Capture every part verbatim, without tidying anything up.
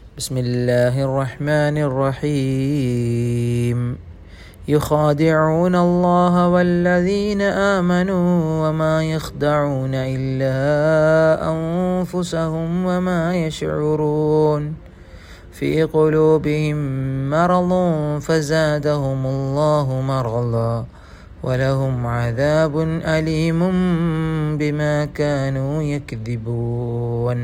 بسم الله الرحمن الرحيم يخادعون الله والذين آمنوا وما يخدعون إلا أنفسهم وما يشعرون في قلوبهم مرض فزادهم الله مرضا ولهم عذاب أليم بما كانوا يكذبون.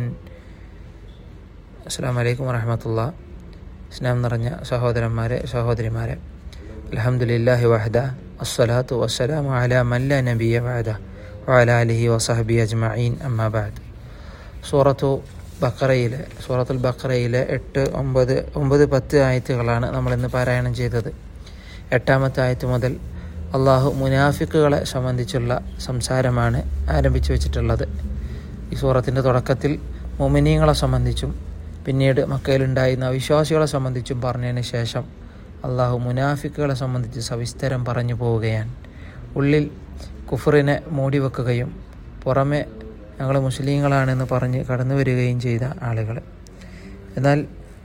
അസ്സലാമു അലൈക്കും വറഹ്മത്തുള്ളാഹി. സ്നേഹം നിറഞ്ഞ സഹോദരന്മാരെ സഹോദരിമാരെ, അൽഹംദുലില്ലാഹി വഹദ അസ്സലാത്തു വസ്സലാമു അലാ മൻ ലാ നബിയ്യ ബഅദ വഅലാ ആലിഹി വസഹ്ബിഹി അജ്മഈൻ അമ്മാ ബഅദ്. സൂറത്തു ബഖറയിലെ സൂറത്തുൽ ബഖറയിലെ എട്ട് ഒമ്പത് ഒമ്പത് പത്ത് ആയത്തുകളാണ് നമ്മളിന്ന് പാരായണം ചെയ്തത്. എട്ടാമത്തെ ആയത്ത് മുതൽ അള്ളാഹു മുനാഫിക്കുകളെ സംബന്ധിച്ചുള്ള സംസാരമാണ് ആരംഭിച്ചു വെച്ചിട്ടുള്ളത്. ഈ സൂറത്തിൻ്റെ തുടക്കത്തിൽ മുഅ്മിനീങ്ങളെ സംബന്ധിച്ചും പിന്നീട് മക്കയിലുണ്ടായിരുന്ന അവിശ്വാസികളെ സംബന്ധിച്ചും പറഞ്ഞതിന് ശേഷം അള്ളാഹു മുനാഫിക്കുകളെ സംബന്ധിച്ച് സവിസ്തരം പറഞ്ഞു പോവുകയാണ്. ഉള്ളിൽ കുഫറിനെ മൂടി വെക്കുകയും പുറമെ ഞങ്ങൾ മുസ്ലിങ്ങളാണെന്ന് പറഞ്ഞ് കടന്നു വരികയും ചെയ്ത ആളുകൾ. എന്നാൽ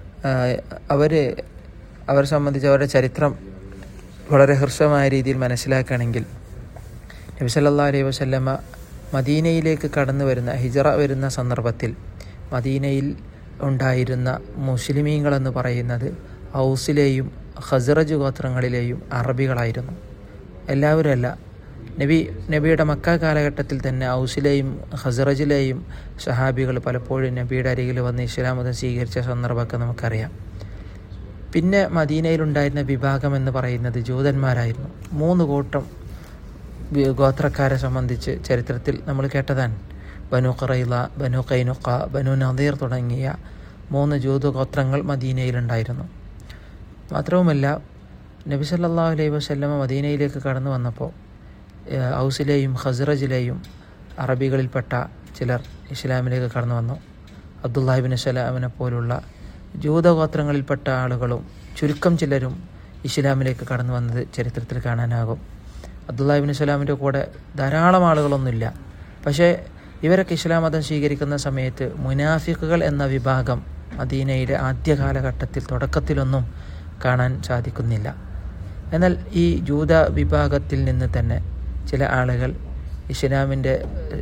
അവർ അവരെ സംബന്ധിച്ച് അവരുടെ ചരിത്രം വളരെ ഹ്രസ്വമായ രീതിയിൽ മനസ്സിലാക്കുകയാണെങ്കിൽ, നബി സല്ലല്ലാഹു അലൈഹി വസല്ലമ മദീനയിലേക്ക് കടന്നു വരുന്ന ഹിജറ വരുന്ന സന്ദർഭത്തിൽ മദീനയിൽ ഉണ്ടായിരുന്ന മുസ്ലിമീങ്ങളെന്ന് പറയുന്നത് ഔസിലെയും ഖസ്റജ് ഗോത്രങ്ങളിലെയും അറബികളായിരുന്നു. എല്ലാവരും അല്ല. നബി നബിയുടെ മക്ക കാലഘട്ടത്തിൽ തന്നെ ഔസിലെയും ഖസ്റജിലെയും സഹാബികൾ പലപ്പോഴും നബിയുടെ അരികിൽ വന്ന് ഇസ്ലാം മതം സ്വീകരിച്ച സന്ദർഭമൊക്കെ നമുക്കറിയാം. പിന്നെ മദീനയിലുണ്ടായിരുന്ന വിഭാഗം എന്ന് പറയുന്നത് ജൂതന്മാരായിരുന്നു. മൂന്ന് കൂട്ടം ഗോത്രക്കാരെ സംബന്ധിച്ച് ചരിത്രത്തിൽ നമ്മൾ കേട്ടതാണ്. ബനു ഖുറൈള, ബനു ഖൈനുഖ, ബനു നദീർ തുടങ്ങിയ മൂന്ന് ജൂത ഗോത്രങ്ങൾ മദീനയിലുണ്ടായിരുന്നു. മാത്രവുമല്ല, നബി സല്ലല്ലാഹു അലൈഹി വസല്ലമ മദീനയിലേക്ക് കടന്നു വന്നപ്പോൾ ഔസിലെയും ഖസ്റജിലെയും അറബികളിൽപ്പെട്ട ചിലർ ഇസ്ലാമിലേക്ക് കടന്നു വന്നു. അബ്ദുല്ലാഹി ഇബ്നു സലാമിനെ പോലുള്ള ജൂതഗോത്രങ്ങളിൽപ്പെട്ട ആളുകളും ചുരുക്കം ചിലരും ഇസ്ലാമിലേക്ക് കടന്നു വന്നത് ചരിത്രത്തിൽ കാണാനാകും. അബ്ദുല്ലാഹി ഇബ്നു സലാമിൻ്റെ കൂടെ ധാരാളം ആളുകളൊന്നുമില്ല. പക്ഷേ ഇവരൊക്കെ ഇസ്ലാം മതം സ്വീകരിക്കുന്ന സമയത്ത് മുനാഫിക്കുകൾ എന്ന വിഭാഗം മദീനയുടെ ആദ്യ കാലഘട്ടത്തിൽ തുടക്കത്തിലൊന്നും കാണാൻ സാധിക്കുന്നില്ല. എന്നാൽ ഈ ജൂത വിഭാഗത്തിൽ നിന്ന് തന്നെ ചില ആളുകൾ ഇസ്ലാമിൻ്റെ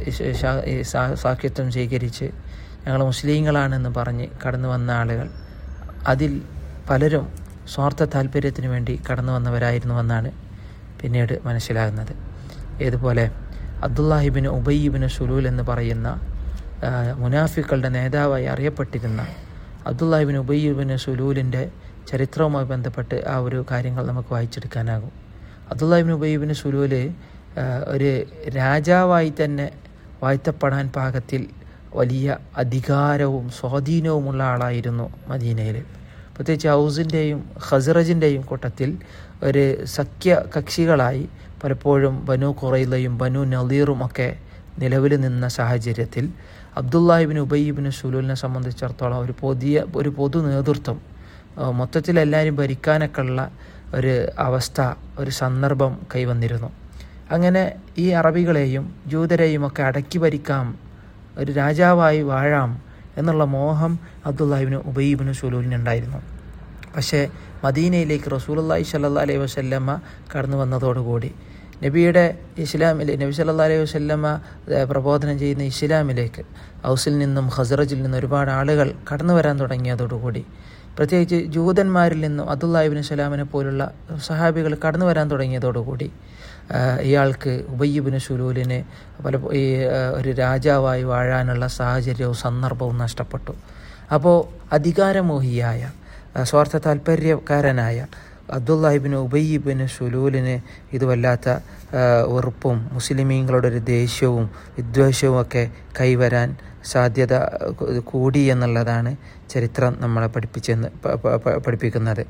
സാക്ഷ്യത്വം സ്വീകരിച്ച് ഞങ്ങൾ മുസ്ലിങ്ങളാണെന്ന് പറഞ്ഞ് കടന്നു വന്ന ആളുകൾ, അതിൽ പലരും സ്വാർത്ഥ താല്പര്യത്തിന് വേണ്ടി കടന്നു വന്നവരായിരുന്നുവെന്നാണ് പിന്നീട് മനസ്സിലാകുന്നത്. ഏതുപോലെ അബ്ദുല്ലാഹി ഇബ്നു ഉബയ്യ് ഇബ്നു സുലൂൽ എന്ന് പറയുന്ന മുനാഫിക്കുകളുടെ നേതാവായി അറിയപ്പെട്ടിരുന്ന അബ്ദുല്ലാഹി ഇബ്നു ഉബയ്യ് ഇബ്നു സുലൂലിൻ്റെ ചരിത്രവുമായി ബന്ധപ്പെട്ട് ആ ഒരു കാര്യങ്ങൾ നമുക്ക് വായിച്ചെടുക്കാനാകും. അബ്ദുല്ലാഹി ഇബ്നു ഉബയ്യ് ഇബ്നു സുലൂൽ ഒരു രാജാവായി തന്നെ വാഴ്ത്തപ്പെടാൻ പാകത്തിൽ വലിയ അധികാരവും സ്വാധീനവുമുള്ള ആളായിരുന്നു മദീനയിൽ. പ്രത്യേകിച്ച് ഔസിൻ്റെയും ഖസ്റജിൻ്റെയും കൂട്ടത്തിൽ ഒരു സഖ്യ കക്ഷികളായി പലപ്പോഴും ബനു ഖുറൈളയും ബനു നദീറും ഒക്കെ നിലവിൽ നിന്ന സാഹചര്യത്തിൽ അബ്ദുല്ലാഹി ഇബ്നു ഉബയ്യ് ഇബ്നു സുലൂലിനെ സംബന്ധിച്ചിടത്തോളം ഒരു പുതിയ ഒരു പൊതു നേതൃത്വം, മൊത്തത്തിൽ എല്ലാവരും ഭരിക്കാനൊക്കെ ഉള്ള ഒരു അവസ്ഥ, ഒരു സന്ദർഭം കൈവന്നിരുന്നു. അങ്ങനെ ഈ അറബികളെയും ജൂതരെയും ഒക്കെ അടക്കി ഭരിക്കാം, ഒരു രാജാവായി വാഴാം എന്നുള്ള മോഹം അബ്ദുല്ലാഹി ഇബ്നു ഉബയ്യ് ഇബ്നു സുലൂലിനുണ്ടായിരുന്നു. പക്ഷേ മദീനയിലേക്ക് റസൂലുള്ളാഹി സ്വല്ലല്ലാഹു അലൈഹി വസല്ലമ കടന്നു വന്നതോടുകൂടി നബിയുടെ ഇസ്ലാമിലെ നബി സല്ലല്ലാഹു അലൈഹി വസല്ലമ പ്രബോധനം ചെയ്യുന്ന ഇസ്ലാമിലേക്ക് ഔസിൽ നിന്നും ഖസ്റജിൽ നിന്നും ഒരുപാട് ആളുകൾ കടന്നു വരാൻ തുടങ്ങിയതോടുകൂടി, പ്രത്യേകിച്ച് ജൂതന്മാരിൽ നിന്നും അബ്ദുല്ലാഹി ഇബ്നു സലാമിനെ പോലുള്ള സഹാബികൾ കടന്നു വരാൻ തുടങ്ങിയതോടുകൂടി ഇയാൾക്ക് ഉബയ്യ് ഇബ്നു സുലൂലിന് പല ഈ ഒരു രാജാവായി വാഴാനുള്ള സാഹചര്യവും സന്ദർഭവും നഷ്ടപ്പെട്ടു. അപ്പോൾ അധികാരമോഹിയായ സ്വാർത്ഥ താല്പര്യക്കാരനായ അബ്ദുല്ലാഹി ഇബ്നു ഉബയ്യ് ഇബ്നു സുലൂലിന് ഇത് വല്ലാത്ത വെറുപ്പും മുസ്ലിമീങ്ങളുടെ ഒരു ദേഷ്യവും വിദ്വേഷവും ഒക്കെ കൈവരാൻ സാധ്യത കൂടി എന്നുള്ളതാണ് ചരിത്രം നമ്മളെ പഠിപ്പിച്ചെന്ന് പഠിപ്പിക്കുന്നത്.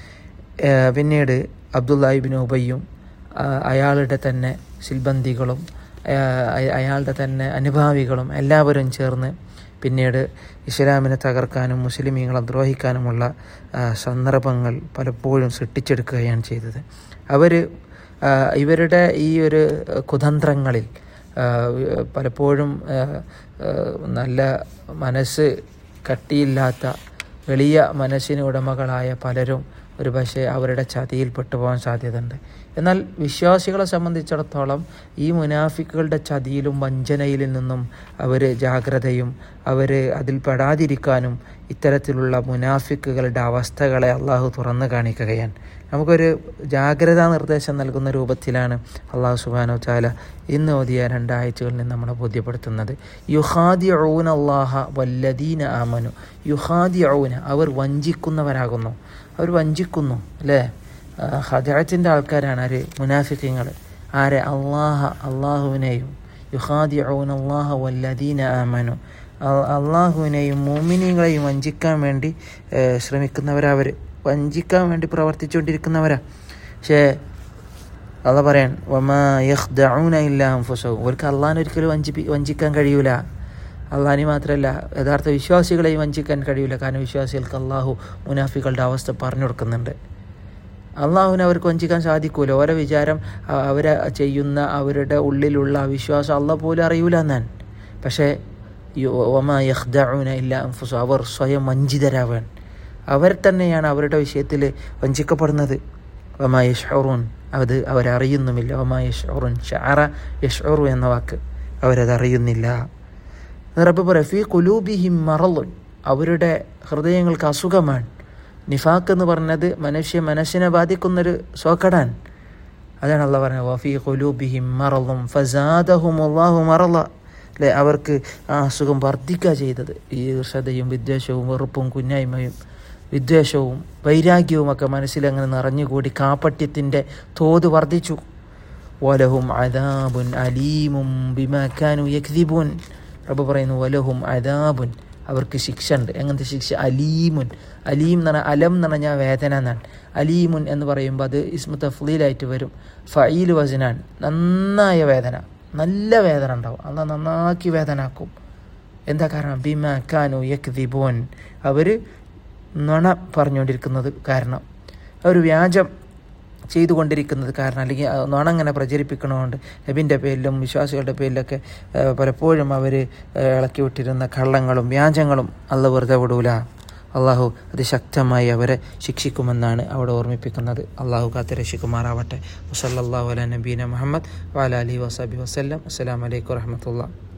പിന്നീട് അബ്ദുല്ലാഹി ഇബ്നു ഉബയ്യും അയാളുടെ തന്നെ സിൽബന്ദികളും അയാളുടെ തന്നെ അനുഭാവികളും എല്ലാവരും ചേർന്ന് പിന്നീട് ഇസ്ലാമിനെ തകർക്കാനും മുസ്ലിമീങ്ങളെ ദ്രോഹിക്കാനുമുള്ള സന്ദർഭങ്ങൾ പലപ്പോഴും സൃഷ്ടിച്ചെടുക്കുകയാണ് ചെയ്തത്. അവർ ഇവരുടെ ഈ ഒരു കുതന്ത്രങ്ങളിൽ പലപ്പോഴും നല്ല മനസ്സ് കട്ടിയില്ലാത്ത എളിയ മനസ്സിന് ഉടമകളായ പലരും ഒരു പക്ഷേ അവരുടെ ചതിയിൽ പെട്ടുപോകാൻ സാധ്യതയുണ്ട്. എന്നാൽ വിശ്വാസികളെ സംബന്ധിച്ചിടത്തോളം ഈ മുനാഫിക്കുകളുടെ ചതിയിലും വഞ്ചനയിൽ നിന്നും അവർ ജാഗ്രതയും അവർ അതിൽ പെടാതിരിക്കാനും ഇത്തരത്തിലുള്ള മുനാഫിക്കുകളുടെ അവസ്ഥകളെ അള്ളാഹു തുറന്നു കാണിക്കുകയാണ്. നമുക്കൊരു ജാഗ്രതാ നിർദ്ദേശം നൽകുന്ന രൂപത്തിലാണ് അള്ളാഹു സുബ്ഹാനഹു വതആല ഇന്ന് ഓതിയ രണ്ടാഴ്ചകളിൽ നിന്ന് നമ്മളെ ബോധ്യപ്പെടുത്തുന്നത്. യുഖാദിഊന അല്ലാഹ വല്ലദീന ആമനു. യുഖാദിഊന, അവർ വഞ്ചിക്കുന്നവരാകുന്നു, അവർ വഞ്ചിക്കുന്നു അല്ലേ. ഖദഅത്തിന്റെ ആൾക്കാരാണ് ആര്? മുനാഫിഖീങ്ങൾ. ആരെ? അള്ളാഹ, അള്ളാഹുവിനെയും. യുഖാദിഊന അല്ലാഹ വല്ലദീന ആമനു, അള്ളാഹുവിനെയും മുഅ്മിനീങ്ങളെയും വഞ്ചിക്കാൻ വേണ്ടി ശ്രമിക്കുന്നവരവർ, വഞ്ചിക്കാൻ വേണ്ടി പ്രവർത്തിച്ചുകൊണ്ടിരിക്കുന്നവരാ. പക്ഷേ അള്ളാഹ് പറയാൻ വമാ യഖ്ദഊന ഇല്ലാ അൻഫുസഹും, അവർക്ക് അള്ളാഹിനെ ഒരിക്കലും വഞ്ചിപ്പി വഞ്ചിക്കാൻ കഴിയൂല. അള്ളാഹിനെ മാത്രമല്ല യഥാർത്ഥ വിശ്വാസികളെയും വഞ്ചിക്കാൻ കഴിയൂല. കാരണം വിശ്വാസികൾക്ക് അള്ളാഹു മുനാഫികളുടെ അവസ്ഥ പറഞ്ഞു കൊടുക്കുന്നുണ്ട്. അള്ളാഹുവിനെ അവർക്ക് വഞ്ചിക്കാൻ സാധിക്കൂല. ഓരോ വിചാരം അവരെ ചെയ്യുന്ന അവരുടെ ഉള്ളിലുള്ള വിശ്വാസം അള്ളാഹ് പോലും അറിയൂല എന്നാൻ. പക്ഷേ വമാ യഖ്ദഊന ഇല്ലാ അൻഫുസഹും, അവർ സ്വയം വഞ്ചിതരാവാൻ, അവർ തന്നെയാണ് അവരുടെ വിഷയത്തിൽ വഞ്ചിക്കപ്പെടുന്നത്. വമാ യശ്ഉറൂൻ, അത് അവരറിയുന്നുമില്ല. വമാ യശ്ഉറൂൻ, ശഅറ യശ്ഉറു എന്ന വാക്ക്, അവരതറിയുന്നില്ല. റബ്ബ് പറയും ഫീ ഖുലൂബിഹിം മറളുൻ, അവരുടെ ഹൃദയങ്ങൾക്ക് അസുഖമാണ്. നിഫാഖ് എന്ന് പറഞ്ഞത് മനുഷ്യ മനസ്സിനെ ബാധിക്കുന്നൊരു സോക്കടാൻ. അതാണ് അള്ളാഹ് പറഞ്ഞത് വഫീ ഖുലൂബിഹിം മറളുൻ ഫസാദഹുമുല്ലാഹു മറള. അല്ലെ, അവർക്ക് ആ അസുഖം വർദ്ധിക്കുക ചെയ്തത്. ഈർഷതയും വിദ്വേഷവും വെറുപ്പും കുഞ്ഞായ്മയും വിദ്വേഷവും വൈരാഗ്യവും ഒക്കെ മനസ്സിലങ്ങനെ നിറഞ്ഞുകൂടി കാപട്യത്തിൻ്റെ തോത് വർദ്ധിച്ചു. വലഹും അദാബുൻ അലീമും ബിമാ കാനൂ യക്ദിബൂൻ. റബ്ബ് പറയുന്നു വലഹും അദാബുൻ, അവർക്ക് ശിക്ഷ ഉണ്ട്. എങ്ങനത്തെ ശിക്ഷ? അലീമുൻ. അലീം എന്ന് പറഞ്ഞാൽ അലം എന്ന് പറഞ്ഞാൽ വേദന എന്നാണ്. അലീമുൻ എന്ന് പറയുമ്പോൾ അത് ഇസ്മു തഫ്ളീലായിട്ട് വരും. ഫഈൽ വസ്നാൻ, നന്നായ വേദന, നല്ല വേദന ഉണ്ടാവും. അല്ലാഹ് നന്നാക്കി വേദനാക്കും. എന്താ കാരണം? ബിമാ കാനൂ യക്ദിബൂൻ, അവർ നുണ പറഞ്ഞുകൊണ്ടിരിക്കുന്നത് കാരണം, അവർ വ്യാജം ചെയ്തുകൊണ്ടിരിക്കുന്നത് കാരണം, അല്ലെങ്കിൽ നുണ അങ്ങനെ പ്രചരിപ്പിക്കണമുണ്ട്. നബിൻ്റെ പേരിലും വിശ്വാസികളുടെ പേരിലൊക്കെ പലപ്പോഴും അവർ ഇളക്കി വിട്ടിരുന്ന കള്ളങ്ങളും വ്യാജങ്ങളും അള്ളാഹ് വെറുതെ വിടൂല. അള്ളാഹു അതിശക്തമായി അവരെ ശിക്ഷിക്കുമെന്നാണ് അവിടെ ഓർമ്മിപ്പിക്കുന്നത്. അള്ളാഹു കാത്ത് രക്ഷിക്കുമാറാവട്ടെ. വസല്ലല്ലാഹു അലാ നബീന മുഹമ്മദ് വഅലാ ആലിഹി വസഹ്ബിഹി വസല്ലം. അസ്സലാമു അലൈക്കും വറഹ്മത്തുള്ളാഹി.